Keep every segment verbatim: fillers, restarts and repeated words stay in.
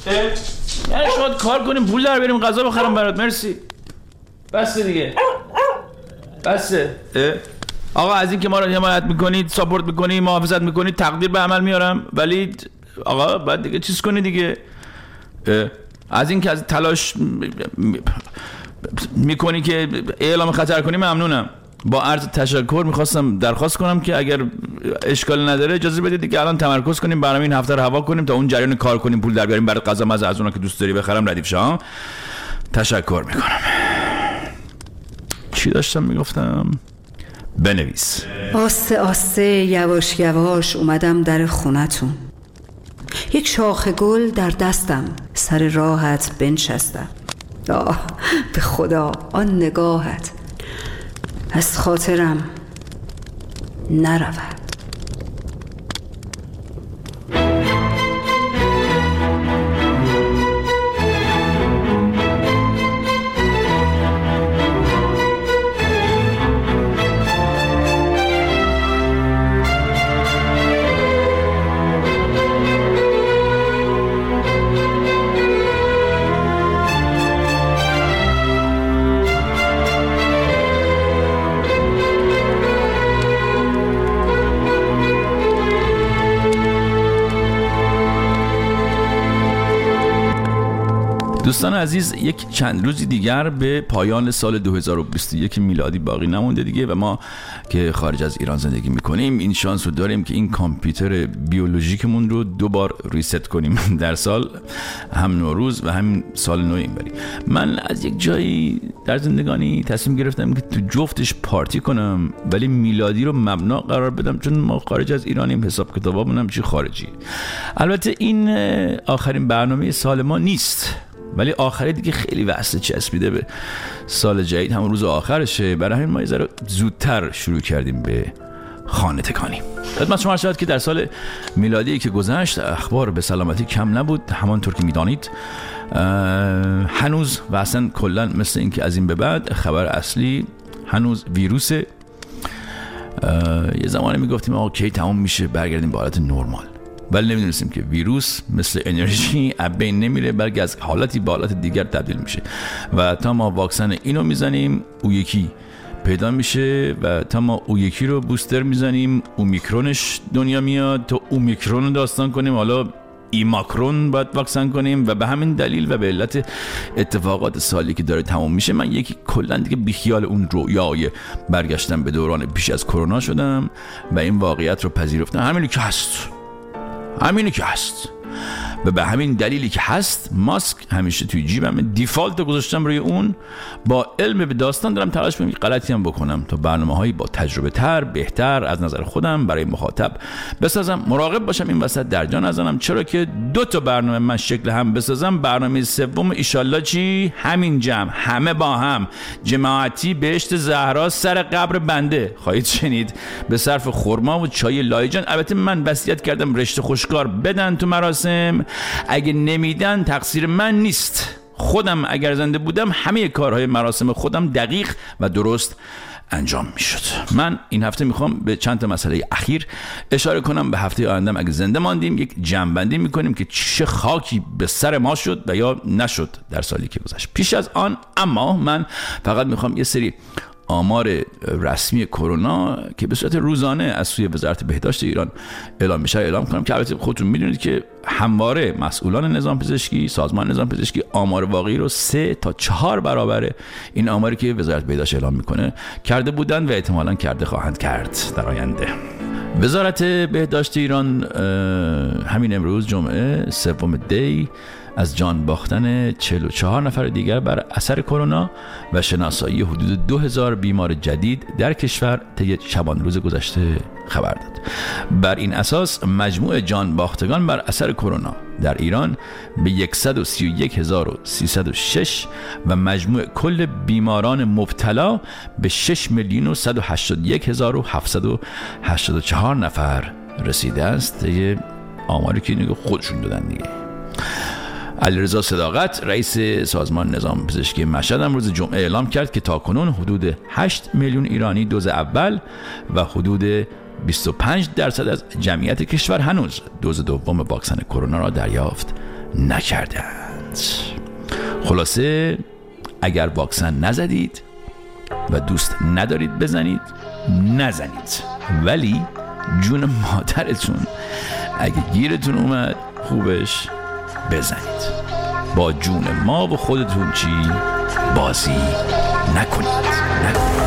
یعنی شما کار کنیم پول در بریم غذا بخرم برات. مرسی بسه دیگه بسه. آقا از این که ما رو حمایت میکنید، ساپورت میکنید، محافظت میکنید، تقدیر به عمل میارم، ولی آقا باید دیگه چیز کنید دیگه. از این که از تلاش میکنی که اعلام خطر کنی ممنونم. با عرض تشکر میخواستم درخواست کنم که اگر اشکال نداره اجازه بدید دیگه الان تمرکز کنیم، برنامه این هفته رو هوا کنیم تا اون جریان کار کنیم، پول در بیاریم برای غذا مزه از اونها که دوست داری بخرم ردیف شام. تشکر میکنم. چی داشتم میگفتم؟ بنویس. آسته آسته یواش یواش اومدم در خونتون، یک شاخ گل در دستم، سر راحت بنشستم. آه به خدا آن نگاهت از خاطرم نرود. دوستان عزیز، یک چند روزی دیگر به پایان سال دو هزار و بیست و یک میلادی باقی نمونده دیگه و ما که خارج از ایران زندگی میکنیم این شانس رو داریم که این کامپیوتر بیولوژیکمون رو دو بار ریست کنیم در سال، هم نوروز و هم سال نو اینوری. من از یک جایی در زندگانی تصمیم گرفتم که تو جفتش پارتی کنم ولی میلادی رو مبنا قرار بدم، چون ما خارج از ایرانیم، حساب کتابمون هم چی خارجی. البته این آخرین برنامه سال ما نیست، ولی آخری دیگه خیلی وصل چسبیده به سال جدید، همون روز آخرشه، برای همین ما یه ذره زودتر شروع کردیم به خانه تکانی. خدمت شما عرض شود که در سال میلادی که گذشت اخبار به سلامتی کم نبود، همانطور که میدانید. هنوز و اصلا کلا مثل این که از این به بعد خبر اصلی هنوز ویروسه. یه زمانی میگفتیم آقا کی تمام میشه برگردیم به حالت نرمال، ولی نمیدونستیم که ویروس مثل انرژی از بین نمیره، بلکه از حالتی به حالت دیگر تبدیل میشه و تا ما واکسن اینو میزنیم او یکی پیدا میشه و تا ما او یکی رو بوستر میزنیم اومیکرونش دنیا میاد، تا اومیکرون رو داستان کنیم حالا ایماکرون باید واکسن کنیم و به همین دلیل و به علت اتفاقات سالی که داره تموم میشه من یکی کلا دیگه بیخیال اون رویای برگشتن به دوران پیش از کرونا شدم و این واقعیت رو پذیرفتم. همینی که هست همینی که هست و به همین دلیلی که هست ماسک همیشه توی جیبم، دیفالت گذاشتم روی اون. با علم به داستان دارم تلاش میکنم غلطی هم بکنم تا برنامه‌هایی با تجربه تر، بهتر از نظر خودم برای مخاطب بسازم. مراقب باشم این وسط درجا نزنم، چرا که دو تا برنامه من شکل هم بسازم، برنامه سوم ایشالله چی همین جمع همه با هم جماعتی بهشت زهرا سر قبر بنده خواهید شنید به صرف خرما و چای لایجان. البته من وصیت کردم رشته خوشکار بدن تو مراسم، اگه نمیدن تقصیر من نیست. خودم اگر زنده بودم همه کارهای مراسم خودم دقیق و درست انجام میشد. من این هفته میخوام به چند تا مسئله اخیر اشاره کنم. به هفته آیندهم اگه زنده ماندیم یک جمع‌بندی میکنیم که چه خاکی به سر ما شد و یا نشد در سالی که گذشت. پیش از آن اما من فقط میخوام یه سری آمار رسمی کرونا که به صورت روزانه از سوی وزارت بهداشت ایران اعلام میشه اعلام کنم که البته خودتون میدونید که همواره مسئولان نظام پزشکی، سازمان نظام پزشکی آمار واقعی رو سه تا چهار برابر این آماری که وزارت بهداشت اعلام میکنه کرده بودن و احتمالاً کرده خواهند کرد در آینده. وزارت بهداشت ایران همین امروز جمعه سوم دی از جان باختن چهل و چهار نفر دیگر بر اثر کرونا و شناسایی حدود دو هزار بیمار جدید در کشور طی شبان روز گذشته خبر داد. بر این اساس مجموع جان باختگان بر اثر کرونا در ایران به صد و سی و یک هزار و سیصد و شش و مجموع کل بیماران مبتلا به شش میلیون و صد و هشتاد و یک هزار و هفتصد و هشتاد و چهار نفر رسیده است. طی آماری که اینو خودشون دادن دیگه. علیرضا صداقت رئیس سازمان نظام پزشکی مشهد امروز جمعه اعلام کرد که تاکنون حدود هشت میلیون ایرانی دوز اول و حدود بیست و پنج درصد از جمعیت کشور هنوز دوز دوم واکسن کرونا را دریافت نکردند. خلاصه اگر واکسن نزدید و دوست ندارید بزنید، نزنید، ولی جون مادرتون اگه گیرتون اومد خوبش بزنید. با جون ما و خودتون چی بازی نکنید, نکنید.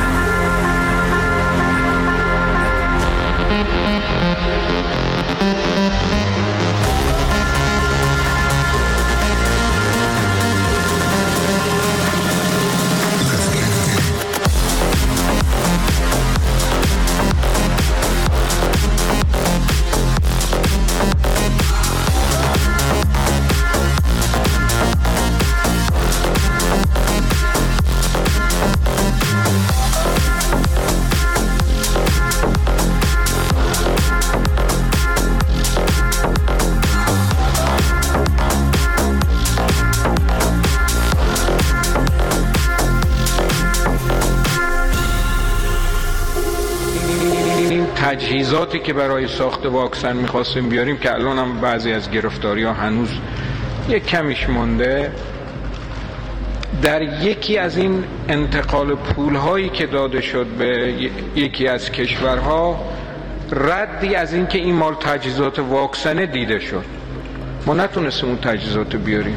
تجهیزاتی که برای ساخت واکسن میخواستیم بیاریم که الان هم بعضی از گرفتاری ها هنوز یک کمیش مونده، در یکی از این انتقال پول هایی که داده شد به یکی از کشورها ردی از این که این مال تجهیزات واکسنه دیده شد. ما نتونستیم اون تجهیزات بیاریم.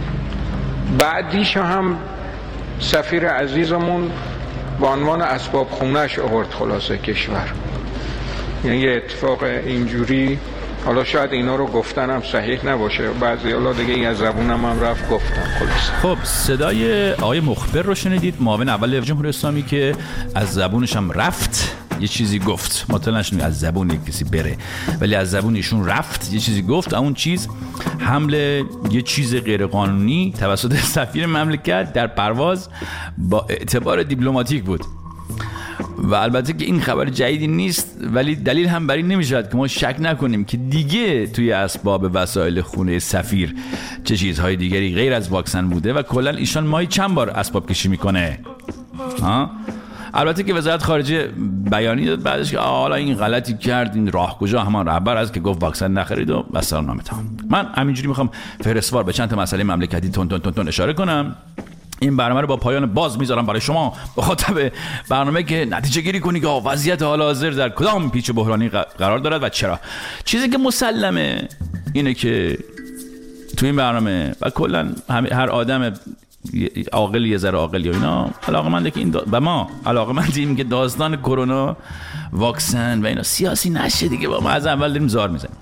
بعدیش هم سفیر عزیزمون با عنوان اسباب خونهش آورد خلاصه کشور. یعنی یه اتفاق اینجوری، حالا شاید اینا رو گفتنم صحیح نباشه، بعضی حالا دیگه این از زبونم هم رفت گفتم خلاصه. خب صدای آقای مخبر رو شنیدید، معاون اول جمهوری اسلامی که از زبونش هم رفت یه چیزی گفت. مطلع نشون از زبون کسی بره، ولی از زبون ایشون رفت یه چیزی گفت. اون چیز حمل یه چیز غیر قانونی توسط سفیر مملکت در پرواز با اعتبار دیپلماتیک بود. و البته که این خبر جدیدی نیست، ولی دلیل هم بر این نمیشود که ما شک نکنیم که دیگه توی اسباب وسایل خونه سفیر چه چیزهای دیگری غیر از واکسن بوده و کلا ایشان ماهی چند بار اسباب کشی میکنه. ها؟ البته که وزارت خارجه بیانیه داد بعدش که حالا این غلطی کرد، این راهگشا همان رهبر است که گفت واکسن نخرید و بسیار نامتان. من همینجوری میخوام فهرستوار به چند تا مسئله مملکتی تون تون تون تون اشاره کنم. این برنامه رو با پایان باز میذارم برای شما مخاطب برنامه که نتیجه گیری کنی که وضعیت حال حاضر در کدام پیچ بحرانی قرار دارد و چرا. چیزی که مسلمه اینه که تو این برنامه و کلا هر آدم عاقل یه ذره عاقل یا اینا علاقه‌منده که این دا... و ما علاقه‌مندیم که داستان کرونا، واکسن و اینا سیاسی نشه دیگه. با ما از اول داریم زار میزنیم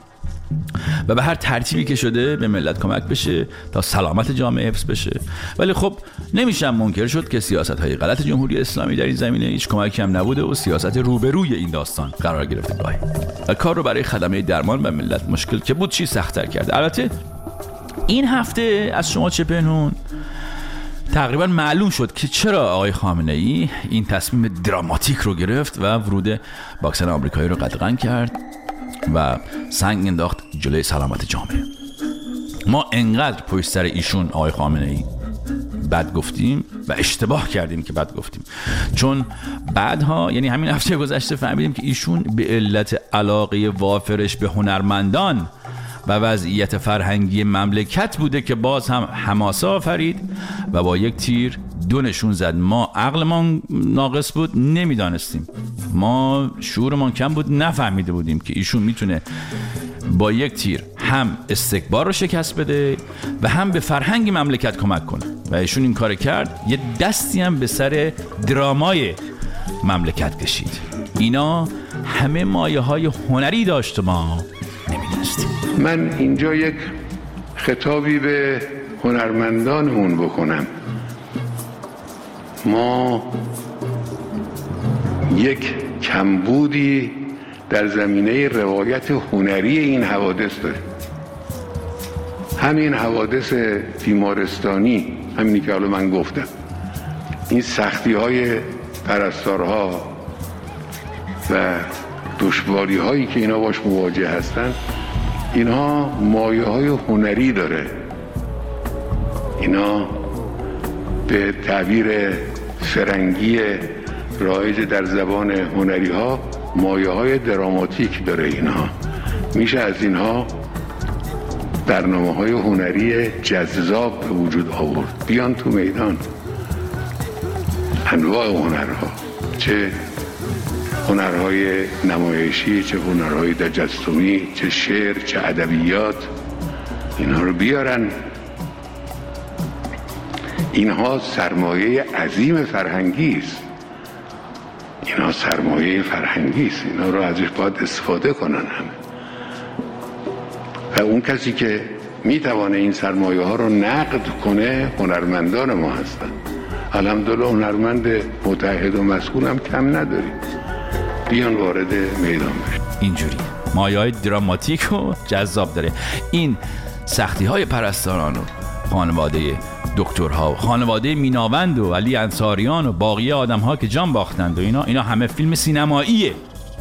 و به هر ترتیبی که شده به ملت کمک بشه تا سلامت جامعه حفظ بشه. ولی خب نمیشه منکر شد که سیاست‌های غلط جمهوری اسلامی در این زمینه هیچ کمکی هم نبوده و سیاست روبروی این داستان قرار گرفته گاهی و کار رو برای خدمه درمان و ملت مشکل که بود چی سخت‌تر کرده. البته این هفته از شما چه پنهون تقریبا معلوم شد که چرا آقای خامنه‌ای این تصمیم دراماتیک رو گرفت و ورود واکسن آمریکایی رو قدغن کرد و سنگ انداخت جلوی سلامت جامعه. ما انقدر پشت سر ایشون آقای خامنه‌ای بد گفتیم و اشتباه کردیم که بد گفتیم، چون بعدها یعنی همین هفته گذشته فهمیدیم که ایشون به علت علاقه وافرش به هنرمندان و وضعیت فرهنگی مملکت بوده که باز هم حماسه آفرید و با یک تیر دو نشون زد. ما عقلمان ناقص بود، نمیدانستیم، ما شعورمان کم بود، نفهمیده بودیم که ایشون میتونه با یک تیر هم استکبار رو شکست بده و هم به فرهنگ مملکت کمک کنه و ایشون این کار کرد. یه دستی هم به سر درامای مملکت کشید. اینا همه مایه های هنری داشت، ما نمیدونستیم. من اینجا یک خطابی به هنرمندانمون بکنم. ما یک کمبودی در زمینه روایت هنری این حوادث داریم. همین حوادث بیمارستانی، همینی که حالا من گفتم، این سختی های پرستارها و دشواری هایی که اینا باش مواجه هستن، اینها مایه های هنری داره. اینا به تعبیر فرنگی رایج در زبان هنری ها مایه های دراماتیک داره. اینها میشه از اینها برنامه‌های هنری جذاب به وجود آورد. بیان تو میدان، انواع هنرها، چه هنرهای نمایشی، چه هنرهای تجسمی، چه شعر، چه ادبیات، اینها رو بیارن. اینها سرمایه عظیم فرهنگی است. اینها سرمایه فرهنگی است. اینها رو ازش باید استفاده کنن همه. و اون کسی که میتوانه این سرمایه ها رو نقد کنه هنرمندان ما هستن. الحمدلله هنرمند متحد و مسئول هم کم نداریم. بیان وارد میدان بشن. اینجوری مایه‌های دراماتیک و جذاب داره. این سختی های پرستاران و خانواده دکترها و خانواده میناوند و علی انصاریان و باقی آدم ها که جان باختند و اینا اینا همه فیلم سینماییه.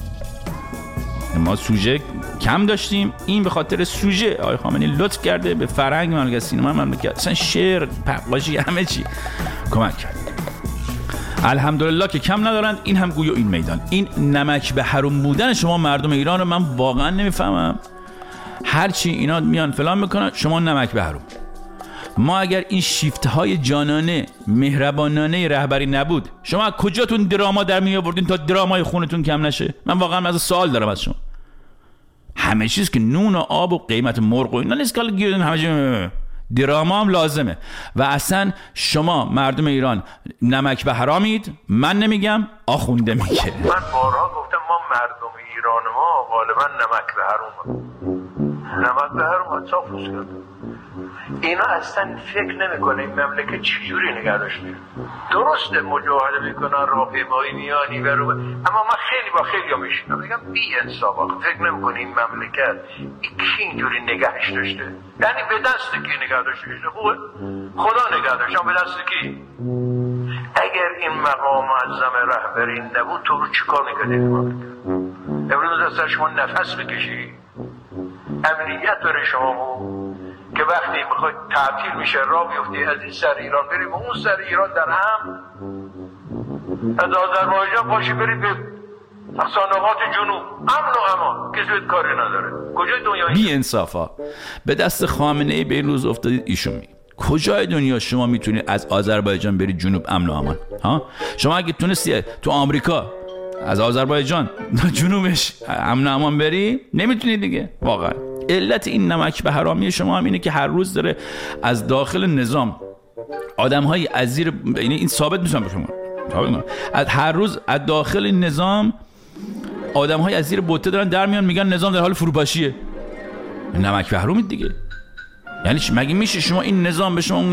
ما سوژه کم داشتیم، این به خاطر سوژه آقای خامنه‌ای لطف کرده به فرهنگ مملکت، سینما مملکت، اصلا شعر، نقاشی، همه چی کمک کرد. الحمدلله که کم ندارند. این هم گویا این میدان. این نمک به حروم بودن شما مردم ایران رو من واقعا نمیفهمم. هرچی اینا میان فلان میکنن شما نمک به حروم. ما اگر این شیفته های جانانه مهربانانه رهبری نبود، شما از کجاتون دراما در می آوردین تا درامای خونتون کم نشه؟ من واقعا از سوال دارم از شما. همه چیز که نون و آب و قیمت مرغ و اینا نیست که گیرین، همه چیز دراما هم لازمه. و اصلا شما مردم ایران نمک به حرامید. من نمیگم، آخونده میگه. من بارها گفتم ما مردم ایران ما غالبا نمک به حرام، نمک به حرام صافوس کرد. اینا اصلا فکر نمیکنه این مملکت چجوری نگه داشته. درسته مجاهده میکنن، راهپیمایی میانی برو، اما من خیلی با خیلی ها میشینم میگم بی انصافا فکر نمیکنه این مملکت کی اینجوری نگهش داشته. یعنی به دست کی نگه داشته؟ خوبه خدا نگه داشته، به دست کی؟ اگر این مقام معظم رهبری نبود تو رو چیکار میکردی این مملکت؟ امروز از شما نفس بکشی، امنیت داره شما بود که وقتی میخوای تعطیل میشه راه میفتی از این سر ایران بری به اون سر ایران در هم، از آذربایجان پاشی بری به اقصانقات جنوب، امن و امان، کسی بهت کاری نداره. کجای دنیا بی انصافا به دست خامنه‌ای به این روز افتادید ایشون می کجای دنیا شما میتونید از آذربایجان بری جنوب امن و امان؟ ها شما اگه تونستی تو آمریکا از آذربایجان جنوبش امن و امان بری، نمیتونی دیگه. واقعا علت این نمک به حرامی شما هم اینه که هر روز داره از داخل نظام آدم‌های از زیر، یعنی این ثابت میشن به شما، از هر روز از داخل نظام آدم‌های از زیر بوته دارن در میان میگن نظام در حال فروپاشیه. نمک به حرومید دیگه. یعنی مگه میشه شما این نظام به شما؟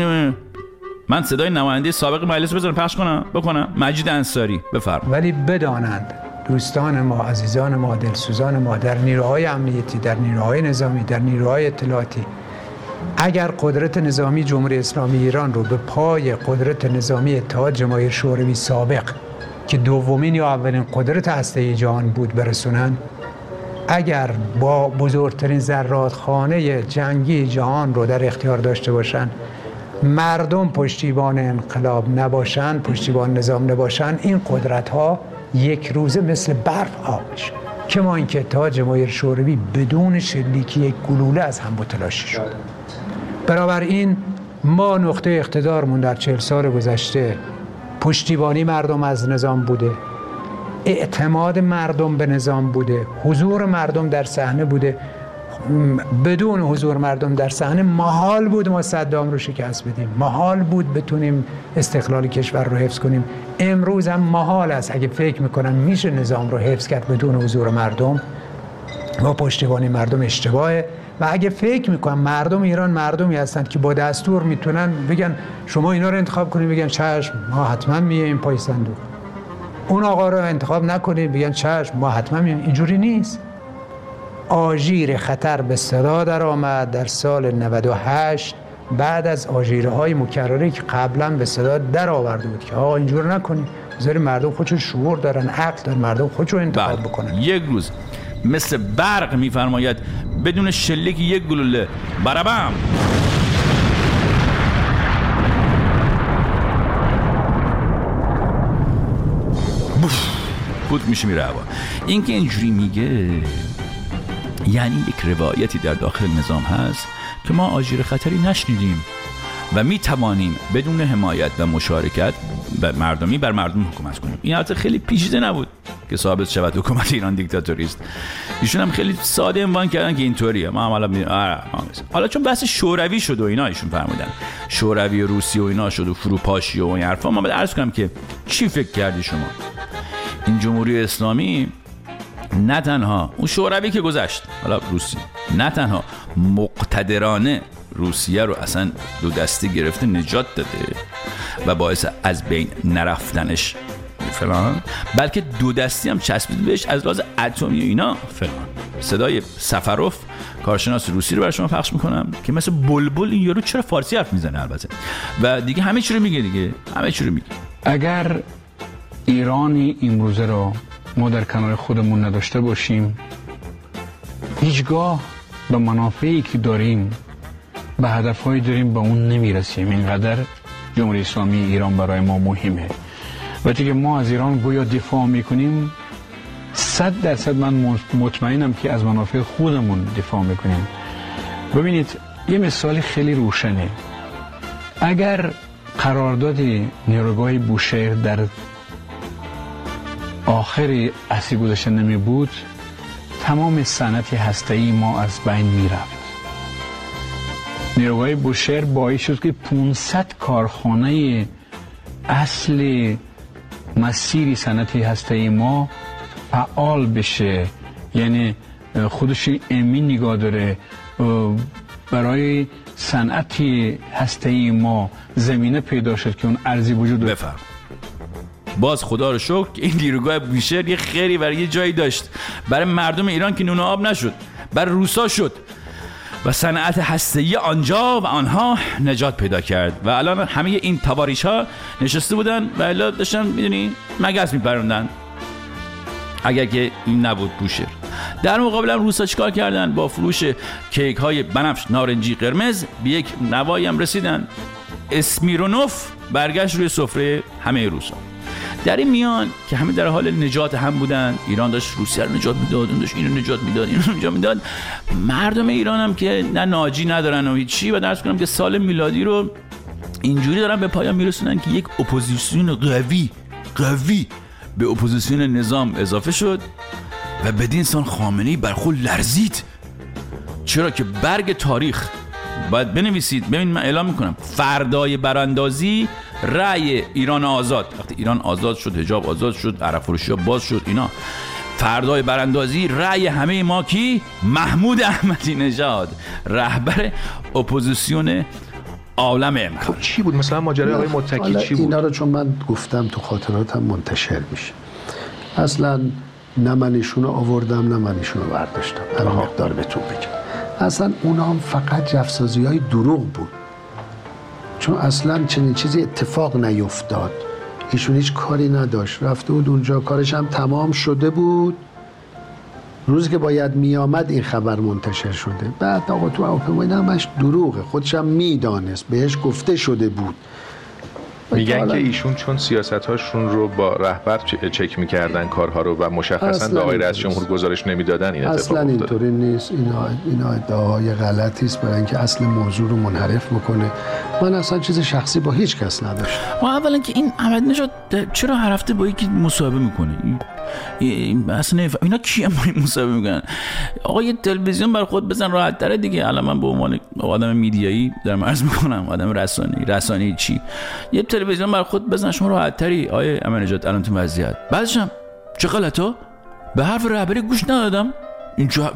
من صدای نماینده سابق مجلس بذارم پخش کنم بکنم؟ مجید انصاری بفرمایید. ولی بدانند دوستان ما، عزیزان ما، دلسوزان ما در نیروهای امنیتی، در نیروهای نظامی، در نیروهای اطلاعاتی، اگر قدرت نظامی جمهوری اسلامی ایران رو به پای قدرت نظامی اتحاد جماهیر شوروی سابق که دومین یا اولین قدرت هسته‌ای جهان بود برسونن، اگر با بزرگترین زرادخانه جنگی جهان رو در اختیار داشته باشن، مردم پشتیبان انقلاب نباشن، پشتیبان نظام نباشن، این قدرت ها یک روزه مثل برف آب میشه. کما اینکه اتحاد جماهیر شوروی بدون شلیکی یک گلوله از هم متلاشی شد. بنابراین ما نقطه اقتدارمون در چهل سال گذشته پشتیبانی مردم از نظام بوده، اعتماد مردم به نظام بوده، حضور مردم در صحنه بوده. بدون حضور مردم در صحنه محال بود ما صدام رو شکست بدیم، محال بود بتونیم استقلال کشور رو حفظ کنیم. امروز هم محال است. اگه فکر میکنن میشه نظام رو حفظ کرد بدون حضور مردم و پشتیبانی مردم، اشتباهه. و اگه فکر میکنن مردم ایران مردمی هستند که با دستور میتونن بگن شما اینا رو انتخاب کنید، بگن چشم ما حتما میایم پای صندوق. اون آقا رو انتخاب نکنید، بگن چشم ما حتما میایم. اینجوری نیست. آژیر خطر به صدا در آمد در سال نود و هشت بعد از آژیرهای مکرره که قبلا به صدا در آورده بود که آقا اینجور نکنید، بذارید مردم خودشون شعور دارن، عقل دارن، مردم خودشون انتخاب بکنن. یک روز مثل برق میفرماید بدون شلیک یک گلوله برابم بود میشه میره هوا. این که اینجوری میگه یعنی یک روایتی در داخل نظام هست که ما آژیر خطری نشنیدیم و می توانیم بدون حمایت و مشارکت مردمی بر مردم حکومت کنیم. این البته خیلی پیچیده نبود که ثابت شود حکومت ایران دیکتاتوری است. ایشون هم خیلی ساده عنوان کردن که اینطوریه. ما هم حالا می... حالا چون بحث شوروی شد و اینا، ایشون فرمودن شوروی و روسیه و اینا شد و فروپاشی و این حرفا، ما باید عرض کنم که چی فکر کردی شما؟ این جمهوری اسلامی نه تنها اون شوروی که گذشت، حالا روسیه، نه تنها مقتدرانه روسیه رو اصلا دو دستی گرفته نجات داده و باعث از بین نرفتنش فلان، بلکه دو دستی هم چسبید بهش از لحاظ اتمی و اینا فلان. صدای سفروف کارشناس روسی رو برای شما پخش میکنم که مثل بلبل این یارو چرا فارسی حرف میزنه البته و دیگه همه چی رو میگه دیگه همه چی رو میگه. اگر ایرانی امروزه رو ما در کنار خودمون نداشته باشیم، هیچگاه به منافعی که داریم، به هدفهایی داریم، به اون نمیرسیم. اینقدر جمهوری اسلامی ایران برای ما مهمه. وقتی که ما از ایران گویا دفاع میکنیم، صد درصد من مطمئنم که از منافع خودمون دفاع میکنیم. ببینید یه مثال خیلی روشنه. اگر قرارداد نیروگاه بوشهر در آخر عصر گذشته نمی بود، تمام صنعت هسته‌ای ما از بین میرفت. نیروگاه بوشهر باعث شد که پانصد کارخانه اصل مسیر صنعت هسته‌ای ما فعال بشه، یعنی خودش امین نگاه داره، برای صنعت هسته‌ای ما زمینه پیدا شد که اون ارزی وجود داره. بفرم. باز خدا رو شکر که این نیروگاه بوشهر یه خیری برای یه جایی داشت، برای مردم ایران که نون و آب نشد، برای روسا شد و صنعت هسته‌ای آنجا و آنها نجات پیدا کرد و الان همه این تواریش ها نشسته بودن و الا داشتن میدونی مگس میپروندن. اگر که این نبود بوشهر. در مقابل هم روسا چیکار کردن؟ با فروش کیک های بنفش نارنجی قرمز به یک نوایی هم رسیدن. اسمیرونوف برگشت روی سفره همه روسا. در این میان که همه در حال نجات هم بودن، ایران داشت روسیه رو نجات میداد، اون داشت اینو نجات میداد، اینو نجات میداد، مردم ایران هم که نه ناجی ندارن و هیچی و درس کنم که سال میلادی رو اینجوری دارن به پایان میرسونن که یک اپوزیسیون قوی قوی به اپوزیسیون نظام اضافه شد و بدین سان خامنه‌ای بر خود لرزید. چرا که برگ تاریخ باید بنویسید. ببین من اعلام میکنم فردای براندازی رأی ایران آزاد، وقتی ایران آزاد شد، حجاب آزاد شد، عرب فروشی ها باز شد، اینا فردای براندازی رأی همه ما کی؟ محمود احمدی نژاد، رهبر اپوزیسیون عالم امکان. خب چی بود مثلا ماجرای آقای متکی چی بود؟ اینا رو چون من گفتم تو خاطراتم منتشر میشه، اصلا نه من ایشونو آوردم نه من ایشونو برداشتم، همین مقدار بهتون بگم. اصلا اونا هم فقط جفسازی های دروغ بود، چون اصلا چنین چیزی اتفاق نیفتاد. ایشون هیچ کاری نداشت، رفته بود اونجا، کارش هم تمام شده بود، روزی که باید میامد این خبر منتشر شده. بعد آقا تو هواپیما همش دروغه، خودش هم میدانست، بهش گفته شده بود. میگن که ایشون چون سیاست‌هاشون رو با رهبر چک می‌کردن کارها رو و مشخصاً به آقای رئیس جمهور گزارش نمیدادن، این اتفاق اصلا اینطوری نیست. اینا اینا ادعاهای غلطی است برای اینکه اصل موضوع رو منحرف میکنه. من اصلا چیز شخصی با هیچ کس نداشتم. و اولا که این احمد نژاد چرا هر هفته با یکی مصاحبه میکنه؟ این اصلا اینا کی با این مصاحبه میکنن؟ آقا یه تلویزیون بر خود بزن راحت تره دیگه. الان من به عنوان آدم میدیایی دارم عرض میکنم، آدم رسانه‌ای، رسانه‌ای چی؟ یه تلویزیون بر خود بزن شما راحت تری. آیه احمد نژاد الان تو وضعیت بعدشم چه غلطا؟ به حرف رهبری گوش ندادم. این تو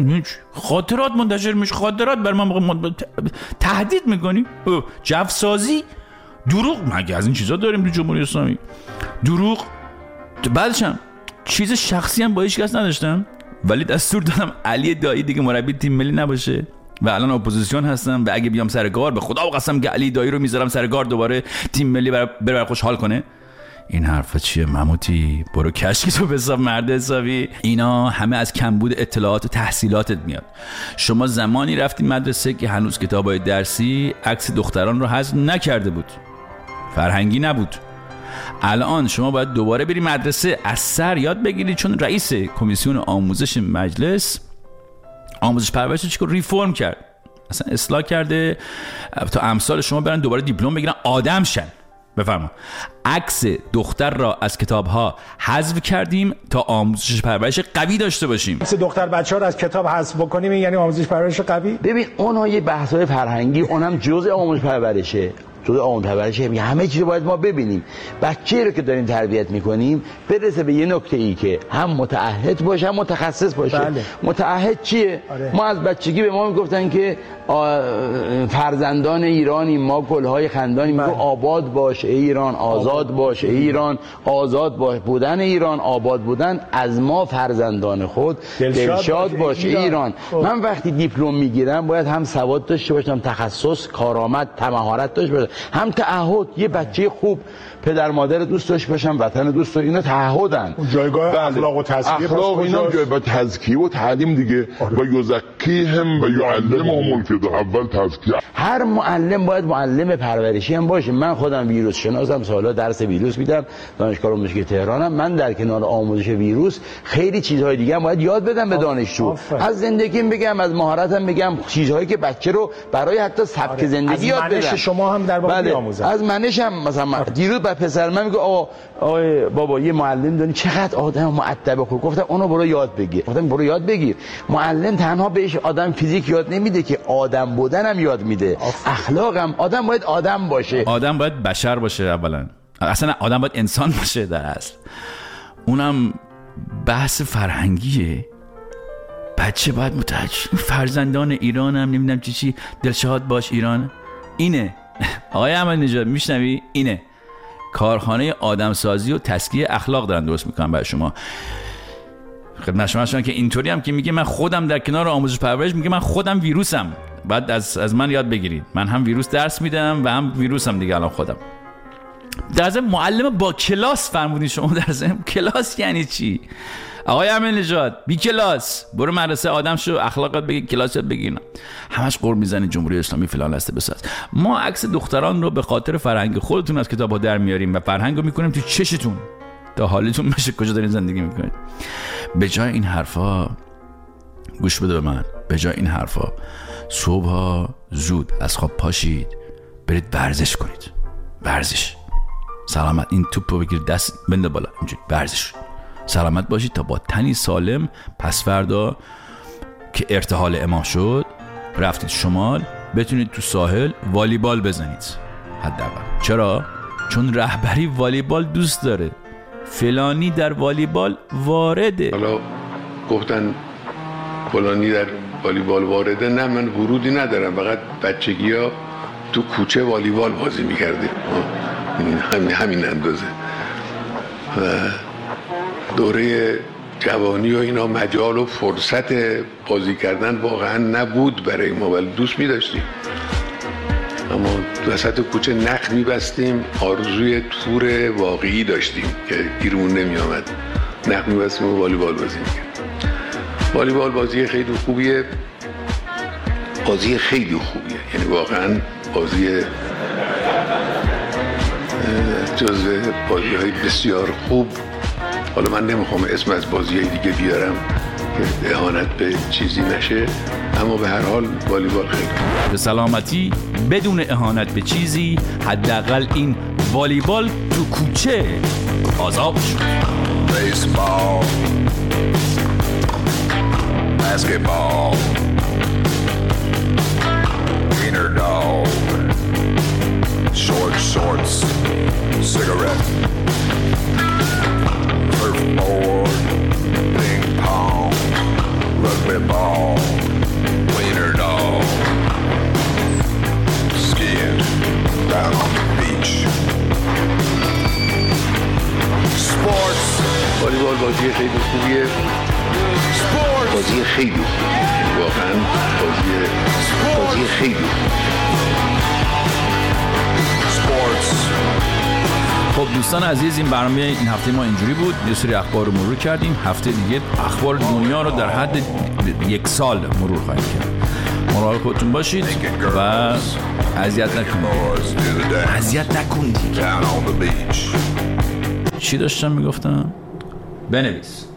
خاطرات منتشر میشه، خاطرات بر من تهدید میکنی، جفسازی، دروغ. مگه از این چیزا داریم تو جمهوری اسلامی؟ دروغ. بعدشم چیز شخصی هم با هیچ کس نداشتم، ولی دستور دادم علی دایی دیگه مربی تیم ملی نباشه و الان اپوزیسیون هستم و اگه بیام سر کار به خدا و قسم که علی دایی رو میذارم سر کار دوباره تیم ملی بر بر خوشحال کنه. این حرفا چیه مموتی؟ برو کشکی تو بساب مرد حسابی. اینا همه از کمبود اطلاعات و تحصیلاتت میاد. شما زمانی رفتی مدرسه که هنوز کتابای درسی عکس دختران رو حذف نکرده بود، فرهنگی نبود. الان شما باید دوباره بری مدرسه از سر یاد بگیری، چون رئیس کمیسیون آموزش مجلس آموزش پرورش چیکار ریفرم کرد. اصلا اصلاح کرده تا امثال شما برن دوباره دیپلم بگیرن آدم شن. بفرما. عکس دختر را از کتاب‌ها حذف کردیم تا آموزش پرورش قوی داشته باشیم. عکس دختر بچه‌ها را از کتاب حذف بکنیم یعنی آموزش پرورش قوی؟ ببین اونها یه بحث‌های فرهنگی، اونم جزء آموزش پرورشه. تو آموزش پرورشه همه چیز باید ما ببینیم. بچه‌ای رو که داریم تربیت می‌کنیم برسه به یه نکته‌ای که هم متعهد باشه هم متخصص باشه. بله. متعهد چیه؟ آره. ما از بچگی به ما میگفتن که فرزندان ایرانی ما گل‌های خندانی، میگه آباد باش ایران، آزاد باش ایران، آزاد باش بودن ایران، آباد بودن از ما فرزندان خود، دلشاد باش ایران, ایران. من وقتی دیپلم میگیرم باید هم سواد داشته باشم، تخصص، کارآمد، مهارت داشته باشم، هم تعهد. یه بچه خوب پدر مادر دوست داشته باشم، وطن دوست داشته، اینا تعهدن. جایگاه اخلاق و تزکیه، اخلاق اینا جایگاه تزکیه و تعلیم دیگه. و یزکیهم و یعلمهم الکتاب. اول تزکیه. هر معلم باید معلم پرورشی هم باشه. من خودم ویروس شناسم، سالا درس ویروس میدم، دانشگاه دانشگاه تهرانم. من در کنار آموزش ویروس خیلی چیزهای دیگه هم باید یاد بدم به دانشجو. از زندگیم بگم، از مهارتم بگم، چیزهایی که بچه رو برای حتی سبک زندگی یاد بدم. از منش شما هم در واقع بیاموزم. از منشم مثلا دیروز با پسر من میگه آقا آقا بابا یه معلم داری چقدر آدم مؤدب خوب. گفتم اونو برو یاد بگیر. گفتم برو یاد بگیر. معلم تنها بهش آدم فیزیک یاد نمیده که آدم بودنم یاد میده. اخلاقم، آدم باید آدم باشه. آدم باید بشر باشه اولا. اصلا آدم باید انسان باشه در اصل. اونم بحث فرهنگیه. بچه باید متوجه، فرزندان ایران هم نمیدونم چی چی، دلشاد باش ایران. اینه آقای احمدی نژاد میشنوی؟ اینه کارخانه آدمسازی و تزکیه اخلاق دارن درست میکنن برای شما. خدمت شما هستم که اینطوری هم که میگه من خودم در کنار آموزش پرورش، میگه من خودم ویروسم، بعد از از من یاد بگیرید. من هم ویروس درس میدم و هم ویروسم دیگه الان خودم. در ضمن معلم با کلاس فرمودین شما. در ضمن کلاس یعنی چی؟ آقای احمدی نژاد بی کلاس برو مدرسه آدم شو، اخلاقات بگی، کلاس یاد بگیر. همش قرب میزنی جمهوری اسلامی فلان هسته بساز. ما عکس دختران رو به خاطر فرهنگ خودتون از کتاب‌ها در میاریم و فرهنگ رو میکنیم تو چشتون تا حالتون بشه کجا دارین زندگی میکنید. به جای این حرفا گوش بده به من. به جای این حرفا صبحا زود از خواب پاشید برید ورزش کنید. ورزش سلامت. این توپو بگیر دست بنده بالا، اینجوری ورزش سلامت باشید تا با تنی سالم پس فردا که ارتحال امام شد رفتید شمال بتونید تو ساحل والیبال بزنید حداقل. چرا؟ چون رهبری والیبال دوست داره. فلانی در والیبال وارده. حالا گفتن فلانی در والیبال وارده. نه، من ورودی ندارم، فقط بچگی ها تو کوچه والیبال بازی میکردیم. همین همین اندازه. و دوره جوانی و اینا مجال و فرصت بازی کردن واقعا نبود برای ما، ولی دوست می داشتیم. اما وسط کوچه نخ می بستیم، آرزوی تور واقعی داشتیم که گیرمون نمی آمد. نخ می بستیم و والیبال بازی می کردیم. والیبال بازی خیلی خوبیه، بازی خیلی خوبیه، یعنی واقعا بازی جزو بازی های بسیار خوب. حالا من نمیخوام اسم از بازی های دیگه بیارم که اهانت به چیزی نشه، اما به هر حال والیبال خیلی به سلامتی بدون اهانت به چیزی. حداقل این والیبال تو کوچه آزاد شد. بیسبال، بسکتبال، wiener dog, short shorts, cigarette, surfboard, ping pong, rugby ball, wiener dog, skiing down on the beach. Sports. والیبال بازی خیلی خوبیه. بازی خیلی خوبیه. واقعا بازی بازی خیلی خوبیه. خب دوستان عزیز، این برنامه این هفته ما اینجوری بود. یه سری اخبار رو مرور کردیم. هفته دیگه اخبار دنیا رو در حد یک سال مرور خواهیم کرد. مراقب خودتون باشید و اذیت نکنید. اذیت نکنید. چی داشتم میگفتم؟ بنویس.